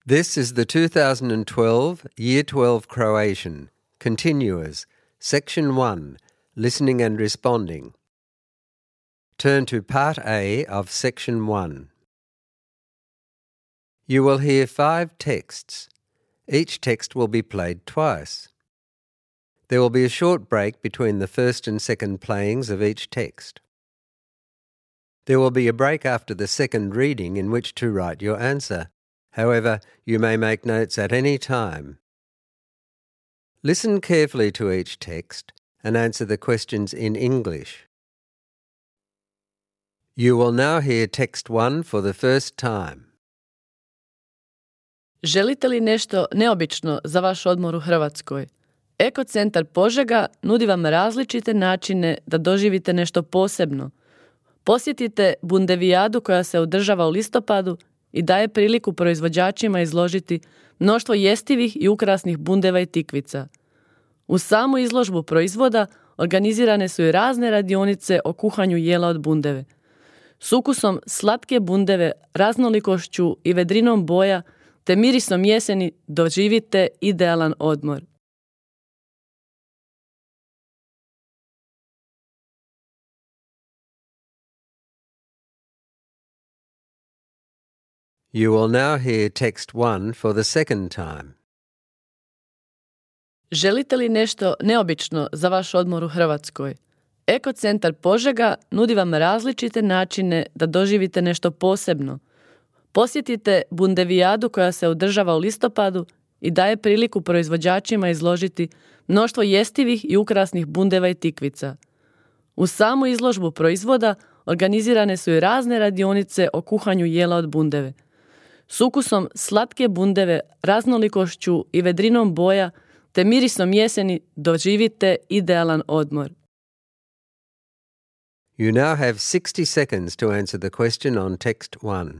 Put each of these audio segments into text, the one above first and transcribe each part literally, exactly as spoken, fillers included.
This is the two thousand twelve Year twelve Croatian, Continuers, Section one, Listening and Responding. Turn to Part A of Section one. You will hear five texts. Each text will be played twice. There will be a short break between the first and second playings of each text. There will be a break after the second reading in which to write your answer. However, you may make notes at any time. Listen carefully to each text and answer the questions in English. You will now hear text one for the first time. Želite li nešto neobično za vaš odmor u Hrvatskoj? Eko centar Požega nudi vam različite načine da doživite nešto posebno. Posjetite Bundevijadu koja se održava u listopadu i daje priliku proizvođačima izložiti mnoštvo jestivih i ukrasnih bundeva i tikvica. Uz samu izložbu proizvoda organizirane su i razne radionice o kuhanju jela od bundeve. S ukusom slatke bundeve, raznolikošću i vedrinom boja te mirisom jeseni doživite idealan odmor. You will now hear text one for the second time. Želite li nešto neobično za vaš odmor u Hrvatskoj? Eko centar Požega nudi vam različite načine da doživite nešto posebno. Posjetite Bundevijadu koja se održava u listopadu i daje priliku proizvođačima izložiti mnoštvo jestivih i ukrasnih bundeva i tikvica. Uz samu izložbu proizvoda organizirane su i razne radionice o kuhanju jela od bundeve. S ukusom slatke bundeve, raznolikošću i vedrinom boja te mirisom jeseni doživite idealan odmor. You now have sixty seconds to answer the question on text one.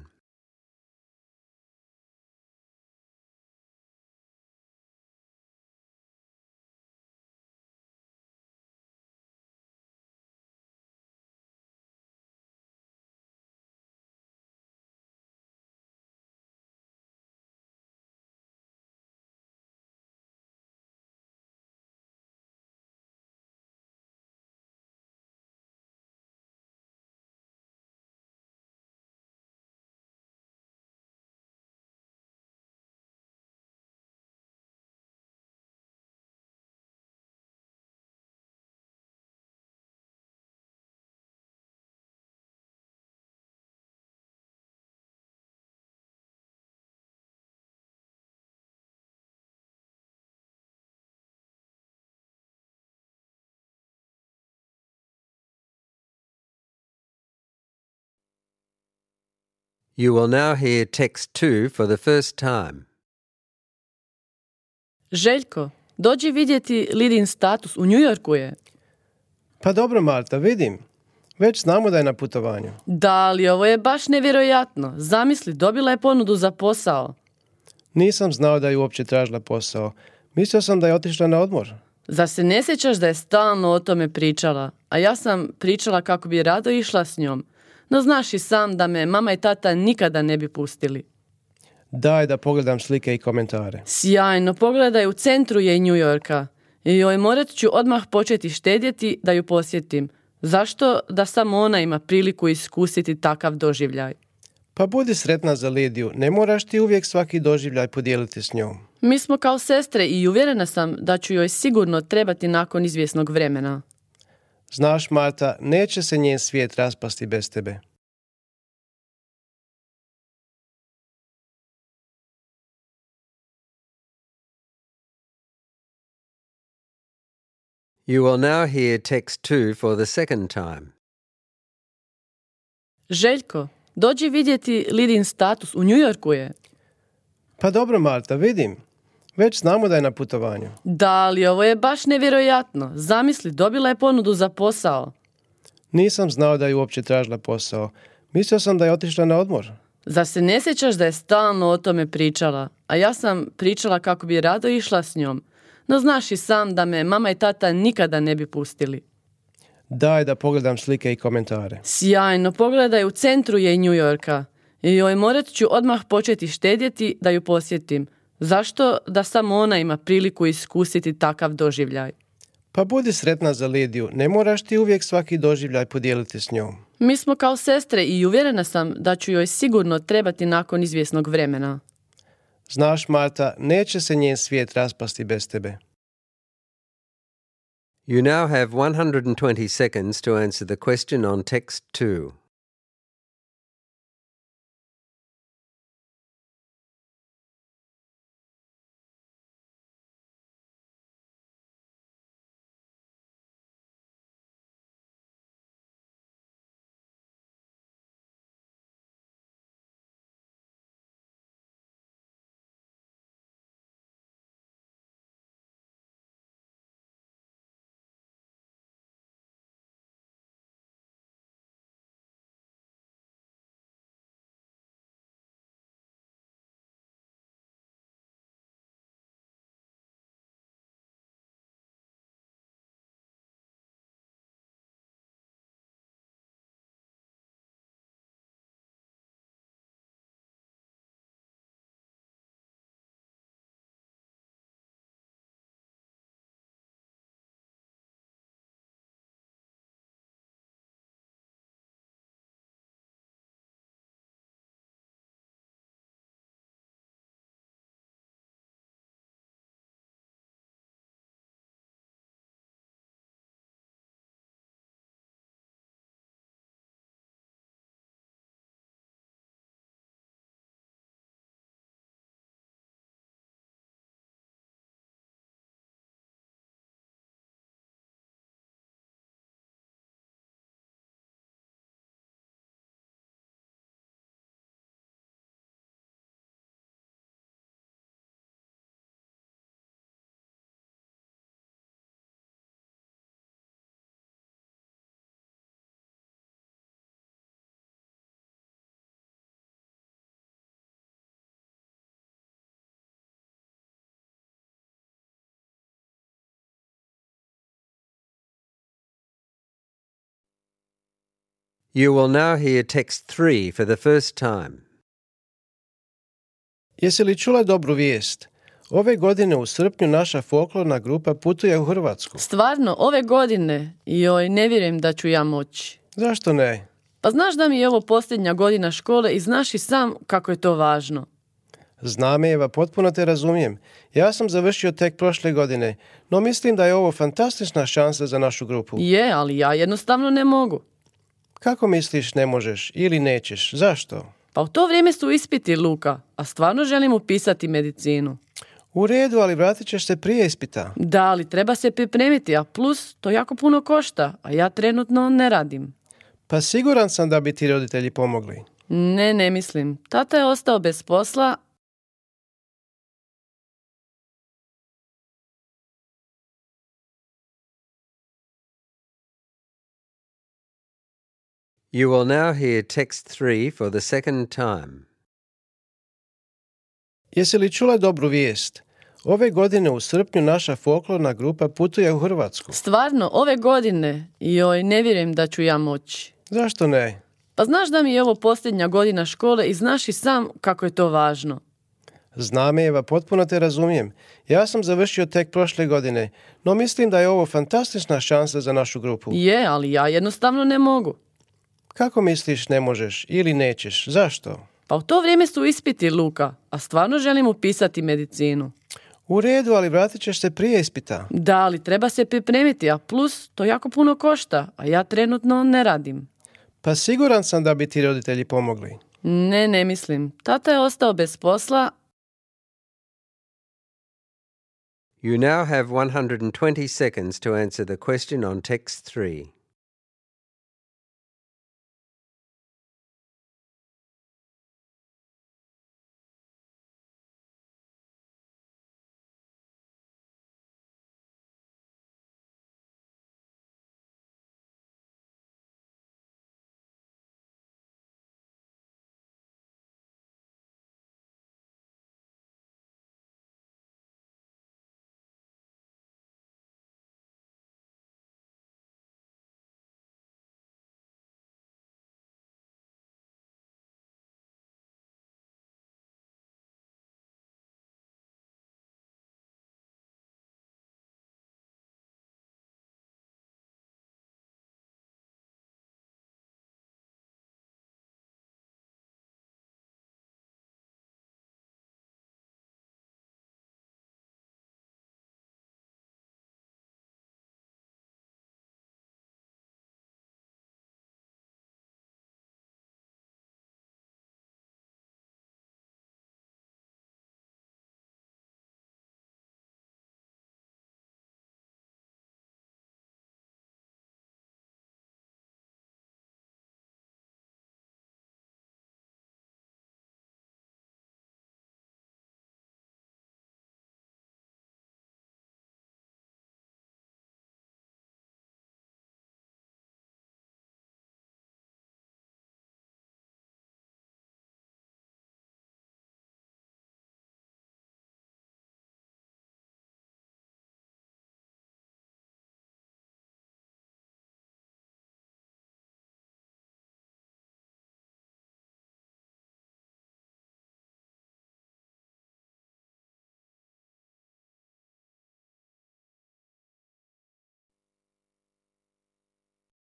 You will now hear text two for the first time. Željko, dođi vidjeti Lidin status, u New Yorku je. Pa dobro, Marta, vidim. Već znamo da je na putovanju. Da, ali ovo je baš nevjerojatno. Zamisli, dobila je ponudu za posao. Nisam znao da je uopće tražila posao. Mislio sam da je otišla na odmor. Zar se ne sjećaš da je stalno o tome pričala? A ja sam pričala kako bi rado išla s njom. No znaš i sam da me mama i tata nikada ne bi pustili. Daj da pogledam slike i komentare. Sjajno, pogledaj, u centru je New Yorka. I joj, morat ću odmah početi štedjeti da ju posjetim. Zašto da samo ona ima priliku iskusiti takav doživljaj? Pa budi sretna za Lidiju, ne moraš ti uvijek svaki doživljaj podijeliti s njom. Mi smo kao sestre i uvjerena sam da ću joj sigurno trebati nakon izvjesnog vremena. Znaš, Marta, neće se njen svijet raspasti bez tebe. You will now hear text two for the second time. Željko, dođi vidjeti Lidin status, u New Yorku je. Pa dobro, Marta, vidim. Već znamo da je na putovanju. Da, ali ovo je baš nevjerojatno. Zamisli, dobila je ponudu za posao. Nisam znao da je uopće tražila posao. Mislio sam da je otišla na odmor. Zar se ne sjećaš da je stalno o tome pričala? A ja sam pričala kako bi rado išla s njom. No znaš i sam da me mama i tata nikada ne bi pustili. Daj da pogledam slike i komentare. Sjajno, pogledaj, u centru je New Yorka. Joj, morat ću odmah početi štedjeti da ju posjetim. Zašto da samo ona ima priliku iskusiti takav doživljaj? Pa budi sretna za Lidiju, ne moraš ti uvijek svaki doživljaj podijeliti s njom. Mi smo kao sestre i uvjerena sam da ću joj sigurno trebati nakon izvjesnog vremena. Znaš, Marta, neće se njen svijet raspasti bez tebe. You now have one hundred twenty seconds to answer the question on text two. You will now hear text three for the first time. Jesi li čula dobru vijest? Ove godine u srpnju naša folklorna grupa putuje u Hrvatsku. Stvarno, ove godine? Joj, ne vjerujem da ću ja moći. Zašto ne? Pa znaš da mi je ovo posljednja godina škole i znaš i sam kako je to važno. Znam, Eva, potpuno te razumijem. Ja sam završio tek prošle godine, no mislim da je ovo fantastična šansa za našu grupu. Je, ali ja jednostavno ne mogu. Kako misliš ne možeš ili nećeš? Zašto? Pa u to vrijeme su ispiti, Luka, a stvarno želim upisati medicinu. U redu, ali vratit ćeš se prije ispita. Da, ali treba se pripremiti, a plus to jako puno košta, a ja trenutno ne radim. Pa siguran sam da bi ti roditelji pomogli. Ne, ne mislim. Tata je ostao bez posla. You will now hear text three for the second time. Jesi li čula dobru vijest? Ove godine u srpnju naša folklorna grupa putuje u Hrvatsku. Stvarno, ove godine? Joj, ne vjerujem da ću ja moći. Zašto ne? Pa znaš da mi je ovo posljednja godina škole i znaš i sam kako je to važno. Znam, Eva, potpuno te razumijem. Ja sam završio tek prošle godine, no mislim da je ovo fantastična šansa za našu grupu. Je, ali ja jednostavno ne mogu. Kako misliš ne možeš ili nećeš? Zašto? Pa u to vrijeme su ispiti, Luka, a stvarno želim upisati medicinu. U redu, ali vratit ćeš se prije ispita. Da, ali treba se pripremiti, a plus to jako puno košta, a ja trenutno ne radim. Pa siguran sam da bi ti roditelji pomogli. Ne, ne mislim. Tata je ostao bez posla. You now have one hundred twenty seconds to answer the question on text three.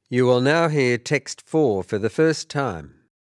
You will now hear text four for the first time.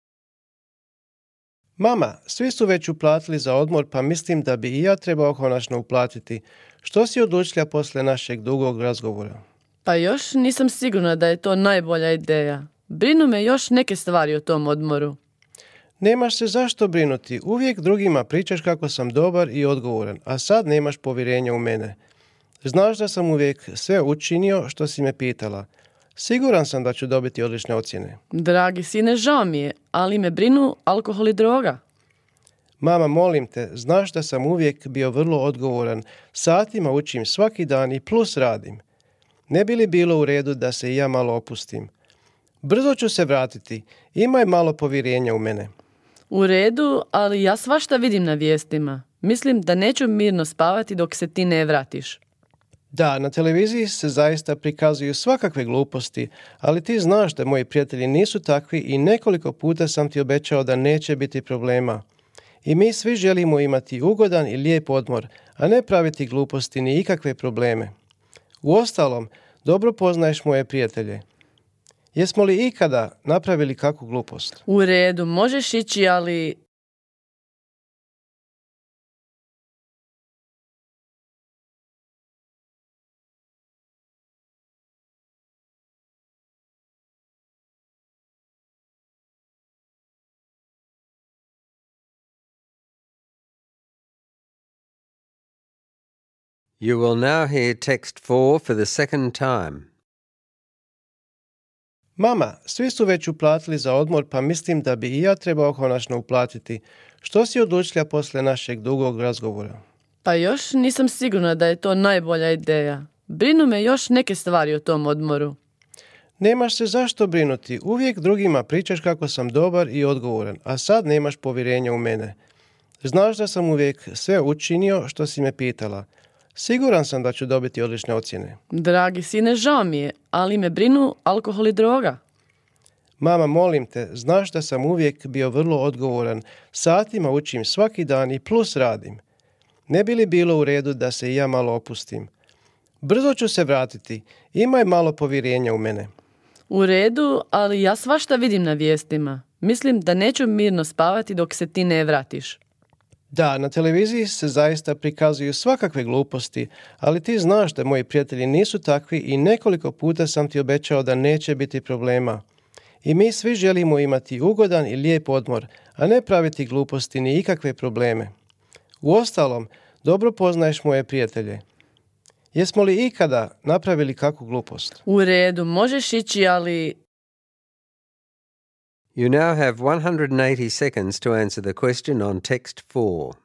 Mama, svi su već uplatili za odmor, pa mislim da bi i ja trebao konačno uplatiti. Što si odlučila posle našeg dugog razgovora? Pa još nisam sigurna da je to najbolja ideja. Brinu me još neke stvari o tom odmoru. Nemaš se zašto brinuti. Uvijek drugima pričaš kako sam dobar i odgovoran, a sad nemaš povjerenja u mene. Znaš da sam uvijek sve učinio što si me pitala. Siguran sam da ću dobiti odlične ocjene. Dragi sine, žao mi je, ali me brinu alkohol i droga. Mama, molim te, znaš da sam uvijek bio vrlo odgovoran. Satima učim svaki dan i plus radim. Ne bi li bilo u redu da se i ja malo opustim? Brzo ću se vratiti. Imaj malo povjerenja u mene. U redu, ali ja svašta vidim na vijestima. Mislim da neću mirno spavati dok se ti ne vratiš. Da, na televiziji se zaista prikazuju svakakve gluposti, ali ti znaš da moji prijatelji nisu takvi i nekoliko puta sam ti obećao da neće biti problema. I mi svi želimo imati ugodan i lijep odmor, a ne praviti gluposti ni ikakve probleme. Uostalom, dobro poznaješ moje prijatelje. Jesmo li ikada napravili kakvu glupost? U redu, možeš ići, ali... You will now hear text four for the second time. Mama, svi su već uplatili za odmor, pa mislim da bi i ja trebao konačno uplatiti. Što si odlučila posle našeg dugog razgovora? Pa još nisam sigurna da je to najbolja ideja. Brinu me još neke stvari o tom odmoru. Nemaš se zašto brinuti. Uvijek drugima pričaš kako sam dobar i odgovoran, a sad nemaš povjerenja u mene. Znaš da sam uvijek sve učinio što si me pitala. Siguran sam da ću dobiti odlične ocjene. Dragi sine, žao mi je, ali me brinu alkohol i droga. Mama, molim te, znaš da sam uvijek bio vrlo odgovoran. Satima učim svaki dan i plus radim. Ne bi li bilo u redu da se i ja malo opustim? Brzo ću se vratiti. Imaj malo povjerenja u mene. U redu, ali ja svašta vidim na vijestima. Mislim da neću mirno spavati dok se ti ne vratiš. Da, na televiziji se zaista prikazuju svakakve gluposti, ali ti znaš da moji prijatelji nisu takvi i nekoliko puta sam ti obećao da neće biti problema. I mi svi želimo imati ugodan i lijep odmor, a ne praviti gluposti ni ikakve probleme. Uostalom, dobro poznaješ moje prijatelje. Jesmo li ikada napravili kakvu glupost? U redu, možeš ići, ali... You now have one hundred eighty seconds to answer the question on text four.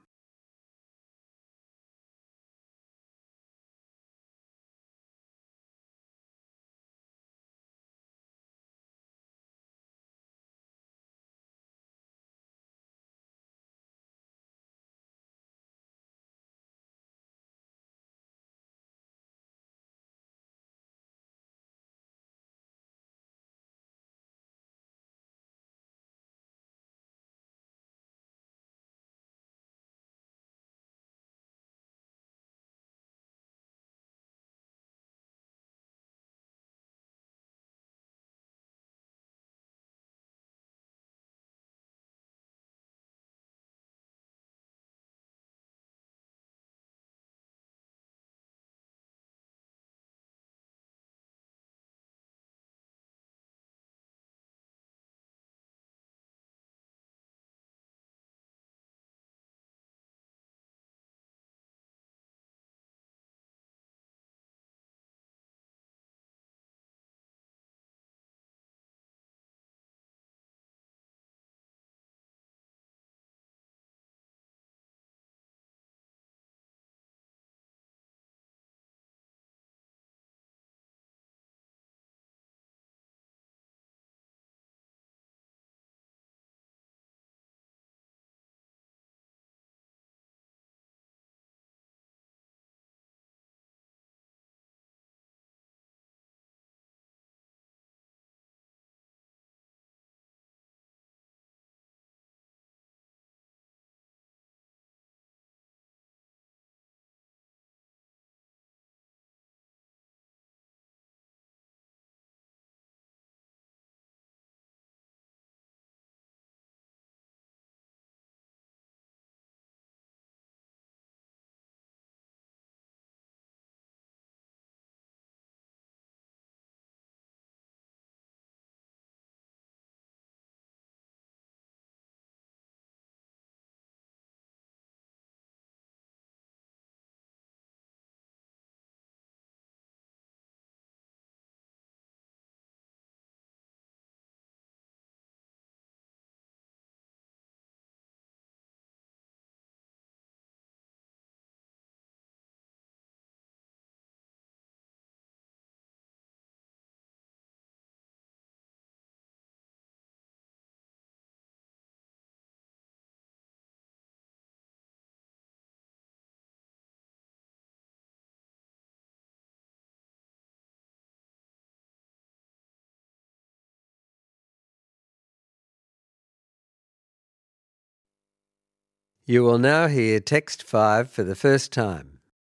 You will now hear text five for the first time.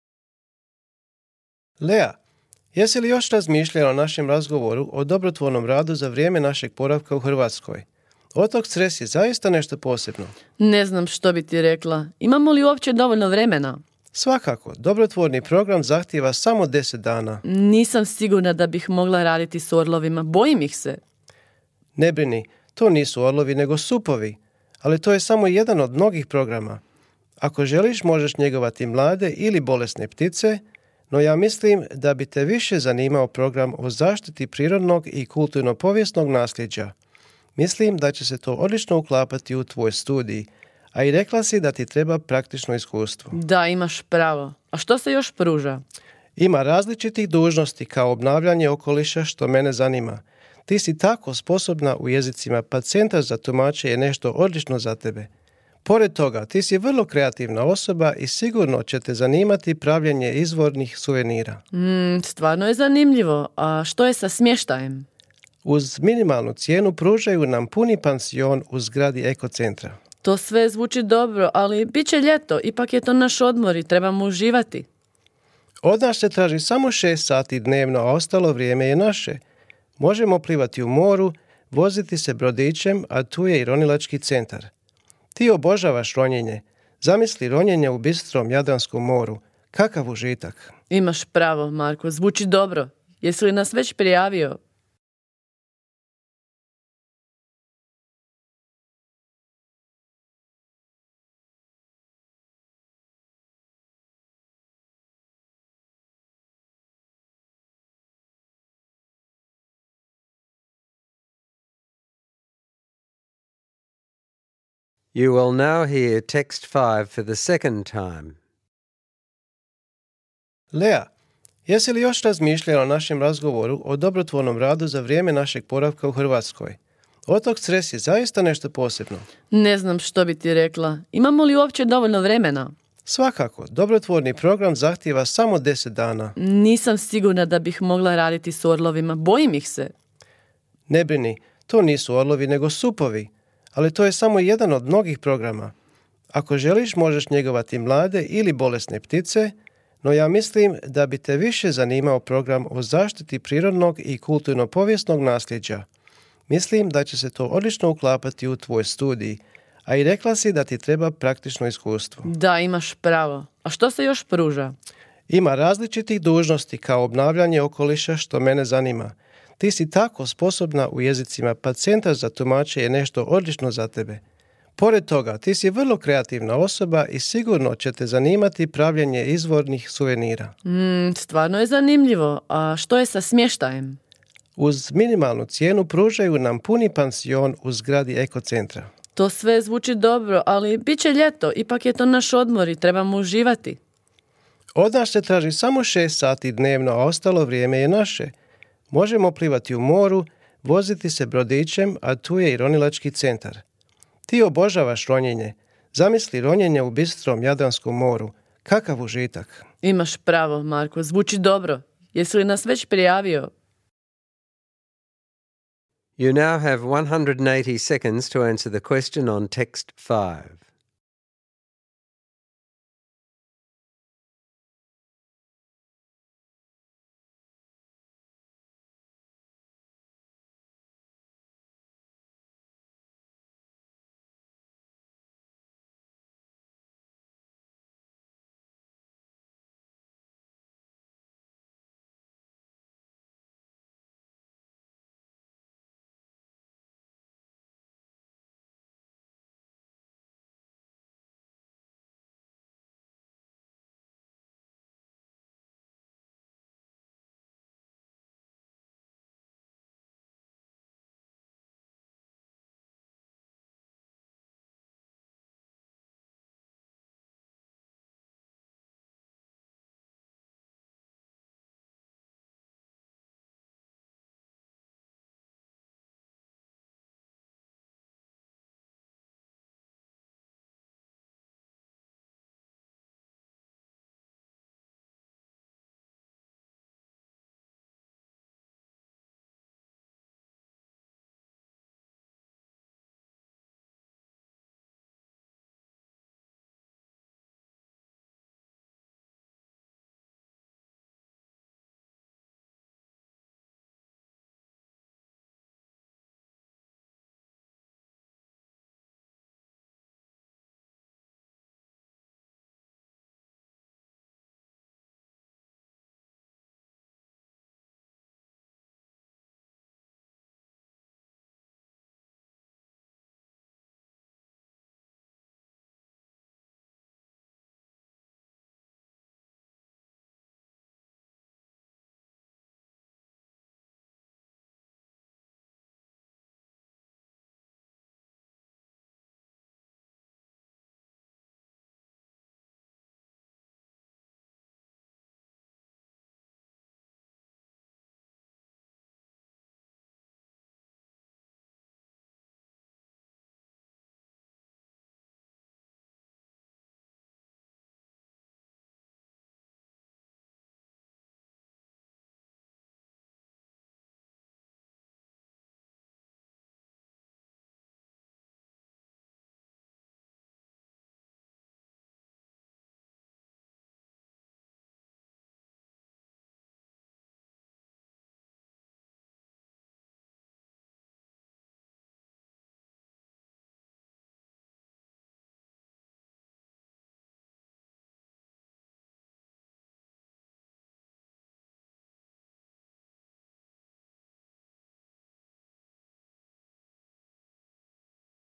Lea, jesi li još razmišljala o našem razgovoru o dobrotvornom radu za vrijeme našeg boravka u Hrvatskoj? Otok Cres je zaista nešto posebno. Ne znam što bi ti rekla. Imamo li uopće dovoljno vremena? Svakako, dobrotvorni program zahtijeva samo deset dana. Nisam sigurna da bih mogla raditi s orlovima. Bojim ih se. Ne brini, to nisu orlovi nego supovi, ali to je samo jedan od mnogih programa. Ako želiš, možeš njegovati mlade ili bolesne ptice, no ja mislim da bi te više zanimao program o zaštiti prirodnog i kulturno-povijesnog nasljeđa. Mislim da će se to odlično uklapati u tvoj studij, a i rekla si da ti treba praktično iskustvo. Da, imaš pravo. A što se još pruža? Ima različitih dužnosti kao obnavljanje okoliša, što mene zanima. Ti si tako sposobna u jezicima, pa Centar za tumače je nešto odlično za tebe. Pored toga, ti si vrlo kreativna osoba i sigurno će te zanimati pravljenje izvornih suvenira. Mm, stvarno je zanimljivo. A što je sa smještajem? Uz minimalnu cijenu pružaju nam puni pansion u zgradi ekocentra. To sve zvuči dobro, ali bit će ljeto. Ipak je to naš odmor i trebamo uživati. Od nas se traži samo šest sati dnevno, a ostalo vrijeme je naše. Možemo plivati u moru, voziti se brodićem, a tu je i ronilački centar. Ti obožavaš ronjenje. Zamisli ronjenje u bistrom Jadranskom moru. Kakav užitak. Imaš pravo, Marko. Zvuči dobro. Jesi li nas već prijavio? You will now hear text five for the second time. Lea, jesi li još razmišljala o našem razgovoru o dobrotvornom radu za vrijeme našeg boravka u Hrvatskoj? Otok Cres je zaista nešto posebno. Ne znam što bi ti rekla. Imamo li uopće dovoljno vremena? Svakako, dobrotvorni program zahtijeva samo deset dana. Nisam sigurna da bih mogla raditi s orlovima. Bojim ih se. Ne brini, to nisu orlovi nego supovi, ali to je samo jedan od mnogih programa. Ako želiš, možeš njegovati mlade ili bolesne ptice, no ja mislim da bi te više zanimao program o zaštiti prirodnog i kulturno-povijesnog nasljeđa. Mislim da će se to odlično uklapati u tvoj studij, a i rekla si da ti treba praktično iskustvo. Da, imaš pravo. A što se još pruža? Ima različitih dužnosti kao obnavljanje okoliša, što mene zanima. Ti si tako sposobna u jezicima, pa Centar za tumače je nešto odlično za tebe. Pored toga, ti si vrlo kreativna osoba i sigurno će te zanimati pravljenje izvornih suvenira. Mm, stvarno je zanimljivo. A što je sa smještajem? Uz minimalnu cijenu pružaju nam puni pansion u zgradi ekocentra. To sve zvuči dobro, ali bit će ljeto. Ipak je to naš odmor i trebamo uživati. Od nas se traži samo šest sati dnevno, a ostalo vrijeme je naše. Možemo plivati u moru, voziti se brodićem, a tu je i ronilački centar. Ti obožavaš ronjenje. Zamisli ronjenje u bistrom Jadranskom moru. Kakav užitak. Imaš pravo, Marko. Zvuči dobro. Jesi li nas već prijavio? You now have one hundred eighty seconds to answer the question on text five.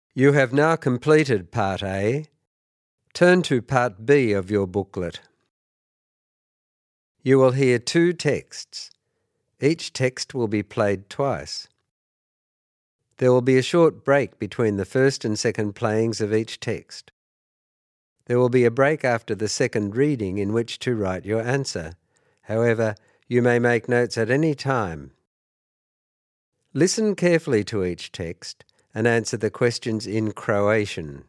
You have now completed Part A. Turn to Part B of your booklet. You will hear two texts. Each text will be played twice. There will be a short break between the first and second playings of each text. There will be a break after the second reading in which to write your answer. However, you may make notes at any time. Listen carefully to each text and answer the questions in Croatian.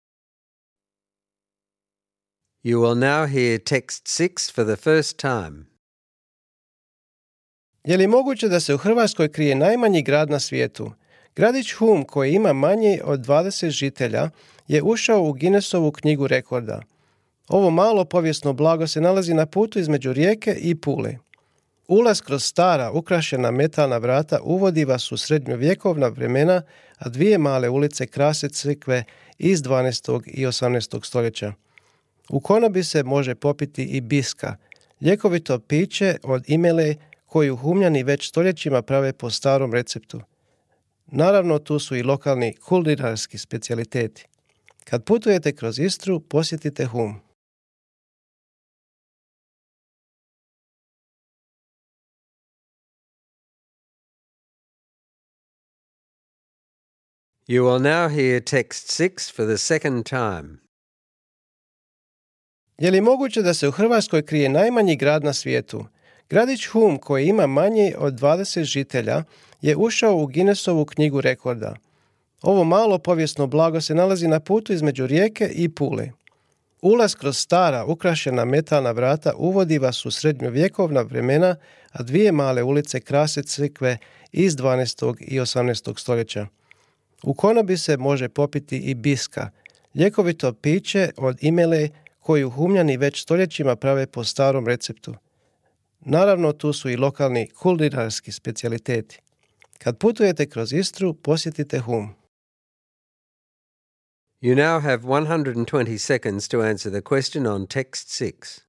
You will now hear text six for the first time. Je li moguće da se u Hrvatskoj krije najmanji grad na svijetu? Gradić Hum, koji ima manje od dvadeset žitelja, je ušao u Guinnessovu knjigu rekorda. Ovo malo povijesno blago se nalazi na putu između Rijeke i Pule. Ulaz kroz stara, ukrašena metalna vrata uvodi vas u srednjovjekovna vremena, a dvije male ulice krase crkve iz dvanaestog i osamnaestog stoljeća. U konobi se može popiti i biska, ljekovito piće od imele koju Humljani već stoljećima prave po starom receptu. Naravno, tu su i lokalni kulinarski specijaliteti. Kad putujete kroz Istru, posjetite Hum. You will now hear text six for the second time. Je li moguće da se u Hrvatskoj krije najmanji grad na svijetu? Gradić Hum, koji ima manje od dvadeset žitelja, je ušao u Guinnessovu knjigu rekorda. Ovo malo povijesno blago se nalazi na putu između Rijeke i Pule. Ulaz kroz stara, ukrašena metalna vrata uvodi vas u srednjovjekovna vremena, a dvije male ulice krase crkve iz dvanaestog i osamnaestog stoljeća. U konobi se može popiti i biska, ljekovito piće od imele koju Humljani već stoljećima prave po starom receptu. Naravno, tu su i lokalni kulinarski specijaliteti. Kad putujete kroz Istru, posjetite Hum. You now have one hundred twenty seconds to answer the question on text six.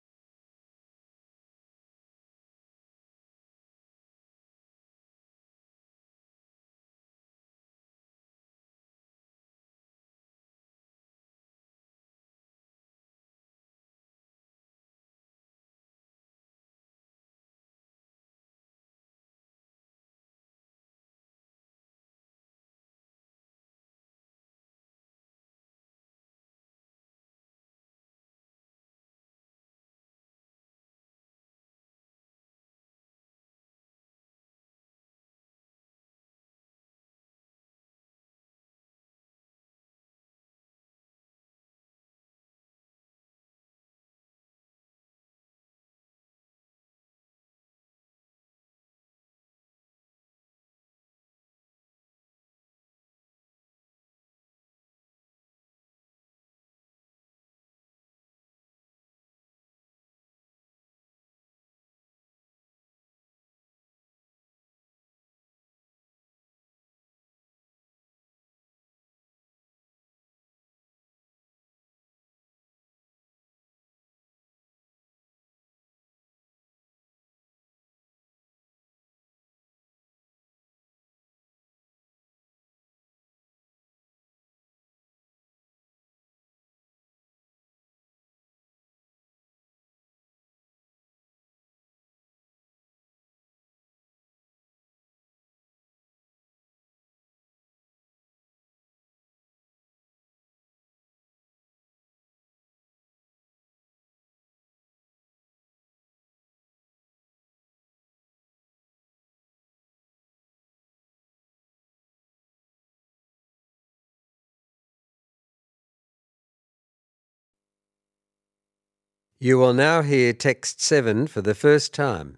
You will now hear text seven for the first time.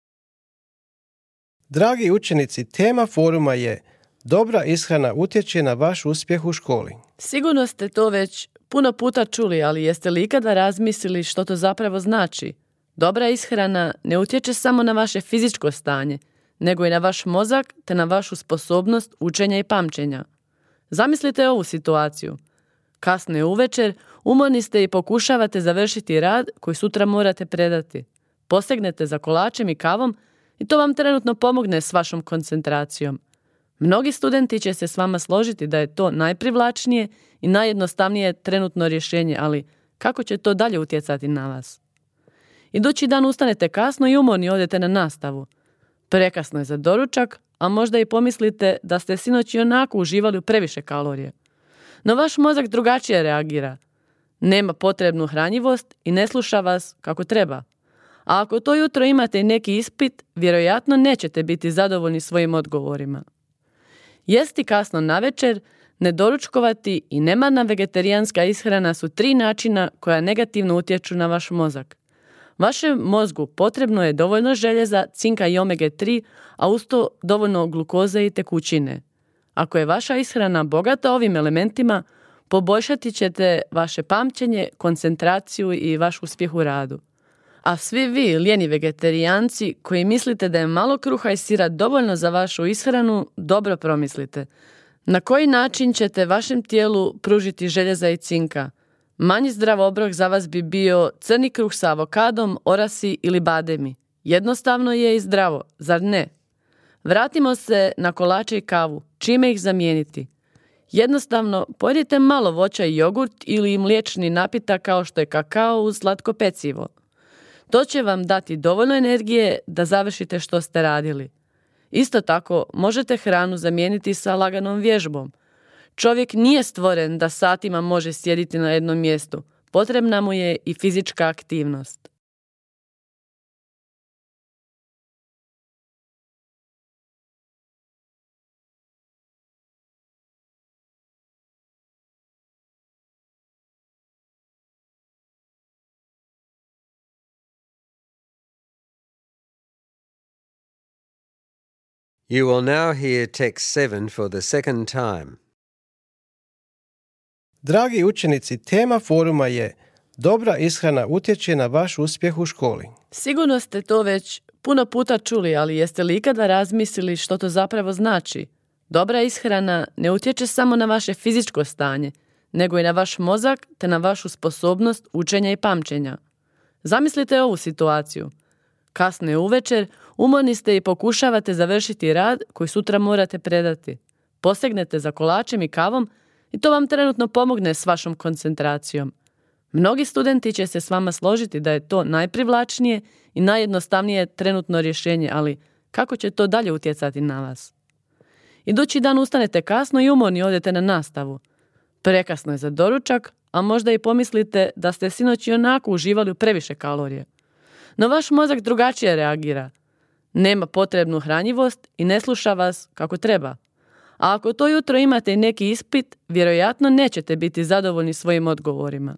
Dragi učenici, tema foruma je dobra ishrana utječe na vaš uspjeh u školi. Sigurno ste to već puno puta čuli, ali jeste li ikada razmislili što to zapravo znači? Dobra ishrana ne utječe samo na vaše fizičko stanje, nego i na vaš mozak te na vašu sposobnost učenja i pamćenja. Zamislite ovu situaciju. Kasno je uvečer, umorni ste i pokušavate završiti rad koji sutra morate predati. Posegnete za kolačem i kavom i to vam trenutno pomogne s vašom koncentracijom. Mnogi studenti će se s vama složiti da je to najprivlačnije i najjednostavnije trenutno rješenje, ali kako će to dalje utjecati na vas? Idući dan ustanete kasno i umorni odete na nastavu. Prekasno je za doručak, a možda i pomislite da ste sinoć i onako uživali u previše kalorije. No vaš mozak drugačije reagira. Nema potrebnu hranjivost i ne sluša vas kako treba. A ako to jutro imate i neki ispit, vjerojatno nećete biti zadovoljni svojim odgovorima. Jesti kasno navečer, nedoručkovati i nemarna vegetarijanska ishrana su tri načina koja negativno utječu na vaš mozak. Vašem mozgu potrebno je dovoljno željeza, cinka i omege tri, a uz to dovoljno glukoze i tekućine. Ako je vaša ishrana bogata ovim elementima, poboljšati ćete vaše pamćenje, koncentraciju i vaš uspjeh u radu. A svi vi, lijeni vegetarijanci, koji mislite da je malo kruha i sira dovoljno za vašu ishranu, dobro promislite. Na koji način ćete vašem tijelu pružiti željeza i cinka? Manji zdrav obrok za vas bi bio crni kruh sa avokadom, orasi ili bademi. Jednostavno je i zdravo, zar ne? Vratimo se na kolače i kavu. Čime ih zamijeniti? Jednostavno, pojedite malo voća i jogurt ili mliječni napitak kao što je kakao uz slatko pecivo. To će vam dati dovoljno energije da završite što ste radili. Isto tako, možete hranu zamijeniti sa laganom vježbom. Čovjek nije stvoren da satima može sjediti na jednom mjestu. Potrebna mu je i fizička aktivnost. You will now hear text seven for the second time. Dragi učenici, tema foruma je dobra ishrana utječe na vaš uspjeh u školi. Sigurno ste to već puno puta čuli, ali jeste li ikada razmislili što to zapravo znači? Dobra ishrana ne utječe samo na vaše fizičko stanje, nego i na vaš mozak te na vašu sposobnost učenja i pamćenja. Zamislite ovu situaciju. Kasno je uvečer, umorni ste i pokušavate završiti rad koji sutra morate predati. Posegnete za kolačem i kavom i to vam trenutno pomogne s vašom koncentracijom. Mnogi studenti će se s vama složiti da je to najprivlačnije i najjednostavnije trenutno rješenje, ali kako će to dalje utjecati na vas? Idući dan ustanete kasno i umorni odete na nastavu. Prekasno je za doručak, a možda i pomislite da ste sinoć i onako uživali u previše kalorije. No vaš mozak drugačije reagira. Nema potrebnu hranjivost i ne sluša vas kako treba. A ako to jutro imate i neki ispit, vjerojatno nećete biti zadovoljni svojim odgovorima.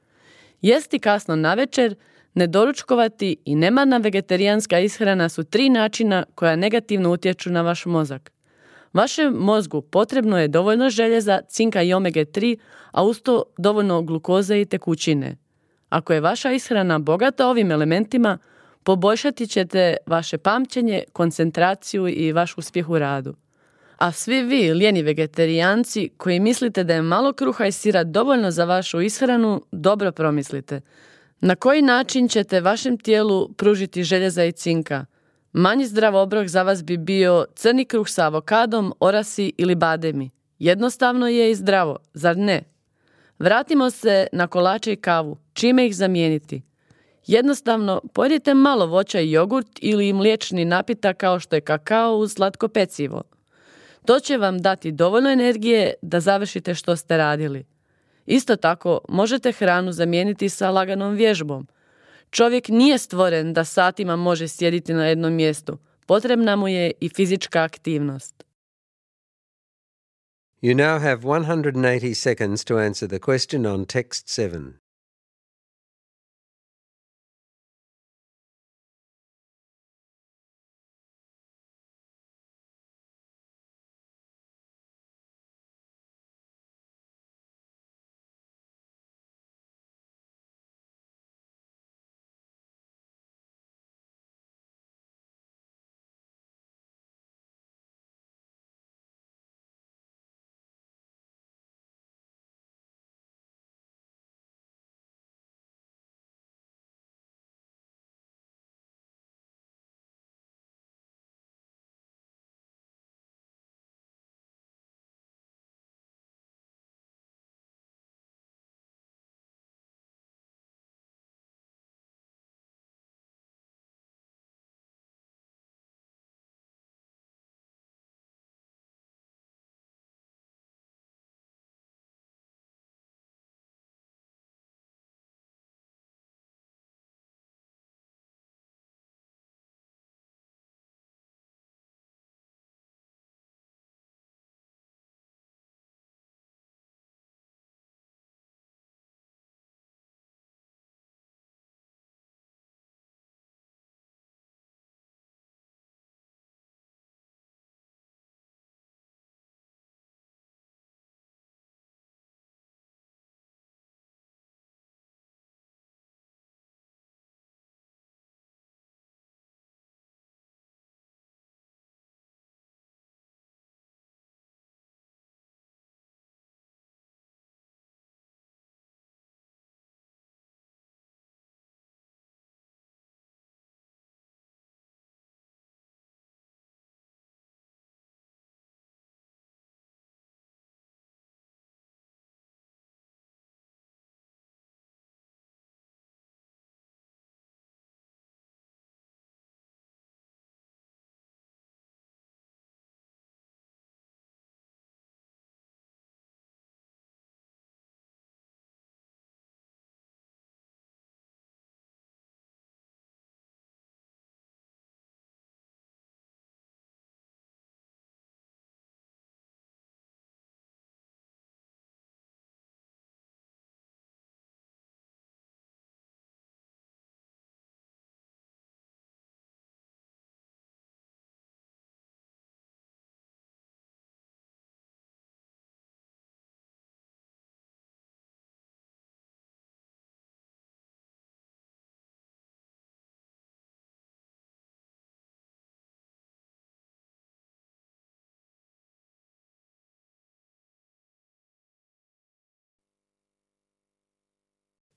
Jesti kasno navečer, nedoručkovati i nemarna vegetarijanska ishrana su tri načina koja negativno utječu na vaš mozak. Vašem mozgu potrebno je dovoljno željeza, cinka i omege tri, a uz to dovoljno glukoze i tekućine. Ako je vaša ishrana bogata ovim elementima, poboljšati ćete vaše pamćenje, koncentraciju i vaš uspjeh u radu. A svi vi, lijeni vegetarijanci, koji mislite da je malo kruha i sira dovoljno za vašu ishranu, dobro promislite. Na koji način ćete vašem tijelu pružiti željeza i cinka? Manji zdrav obrok za vas bi bio crni kruh sa avokadom, orasi ili bademi. Jednostavno je i zdravo, zar ne? Vratimo se na kolače i kavu. Čime ih zamijeniti? Jednostavno, pojedite malo voća i jogurt ili mliječni napitak kao što je kakao uz slatko pecivo. To će vam dati dovoljno energije da završite što ste radili. Isto tako, možete hranu zamijeniti sa laganom vježbom. Čovjek nije stvoren da satima može sjediti na jednom mjestu. Potrebna mu je i fizička aktivnost. You now have one hundred eighty seconds to answer the question on text seven.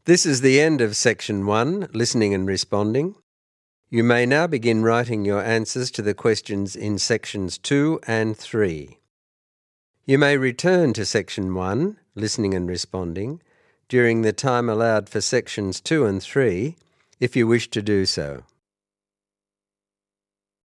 This is the end of Section one, Listening and Responding. You may now begin writing your answers to the questions in Sections two and three. You may return to Section one, Listening and Responding, during the time allowed for Sections two and three, if you wish to do so.